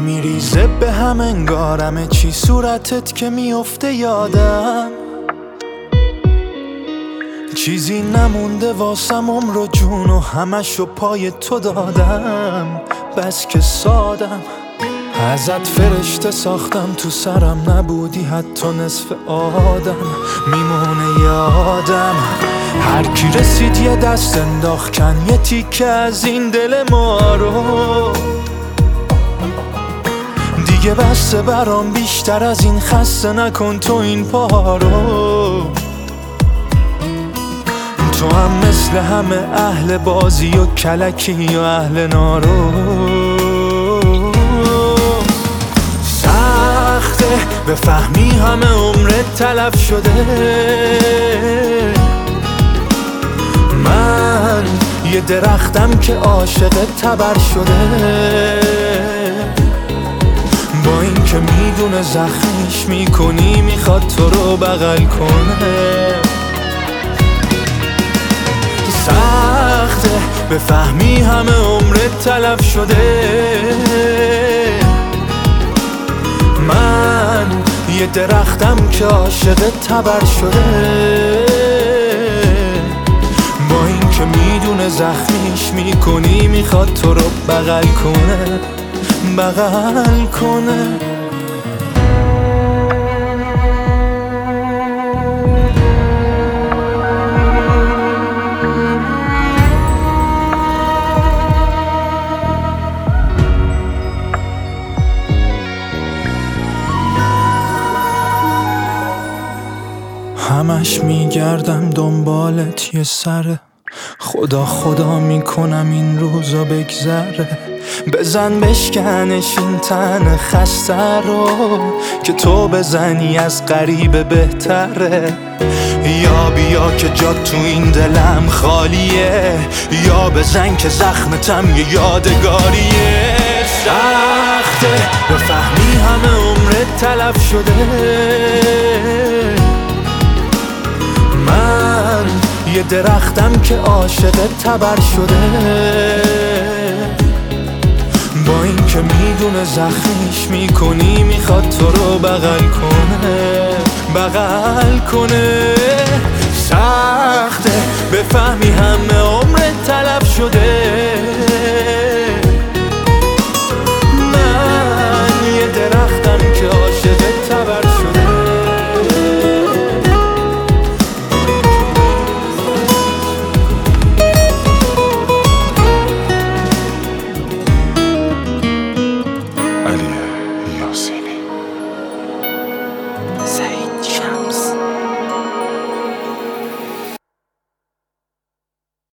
میریزه به هم انگارمه چی صورتت که میفته یادم چیزی نمونده واسم عمر و جون و همشو پای تو دادم بس که سادم ازت فرشته ساختم تو سرم نبودی حتی نصف آدم میمونه یادم هر کی رسید یه دست انداخت کن یه تیکه از این دل ما رو دیگه بسته برام بیشتر از این خسته نکن تو این پا رو تو هم مثل همه اهل بازی و کلکی و اهل نارو سخته بفهمی همه عمرت تلف شده من یه درختم که عاشق تبر شده با این که میدونه زخمیش میکنی میخواد تو رو بغل کنه سخته بفهمی همه عمرت تلف شده من یه درختم که عاشق تبر شده با این که میدونه زخمیش میکنی میخواد تو رو بغل کنه بغل کنه همش میگردم دنبالت یه سره خدا خدا میکنم این روزا بگذره بزن بشکنش این تن خسته رو که تو بزنی از غریبه بهتره یا بیا که جات تو این دلم خالیه یا بزن که زخمتم یه یادگاریه سخته بفهمی همه عمرت تلف شده من یه درختم که عاشق تبر شده با این که میدونه زخمیش میکنی میخواد تو رو بغل کنه بغل کنه سخته بفهمی همه